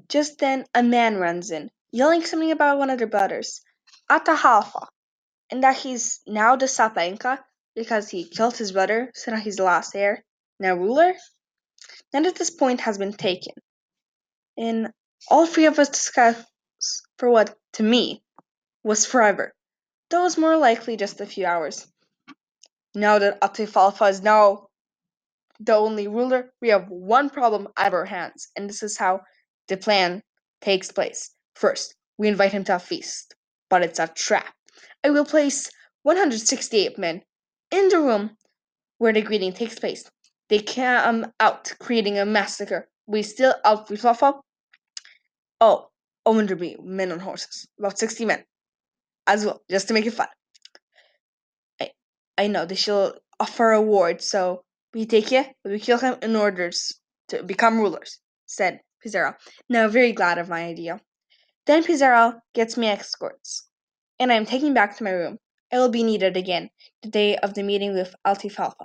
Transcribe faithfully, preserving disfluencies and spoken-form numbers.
Just then a man runs in, yelling something about one of their brothers, Atahalfa, and that he's now the Sapenka because he killed his brother, so now he's the last heir, now ruler. Now that this point has been taken, and all three of us discuss for what, to me, was forever, though it was more likely just a few hours. Now that Atifalfa is now the only ruler, we have one problem out of our hands, and this is how the plan takes place. First, we invite him to a feast, but it's a trap. I will place one hundred sixty-eight men in the room where the greeting takes place. They come out, creating a massacre. We still out with Wafa. Oh, oh, and there'll be men on horses, about sixty men as well, just to make it fun. I, I know they shall offer a reward, so we take you, but we kill him in order to become rulers, said Pizarro, now very glad of my idea. Then Pizarro gets me escorts, and I am taken back to my room. I will be needed again the day of the meeting with Altifalfa.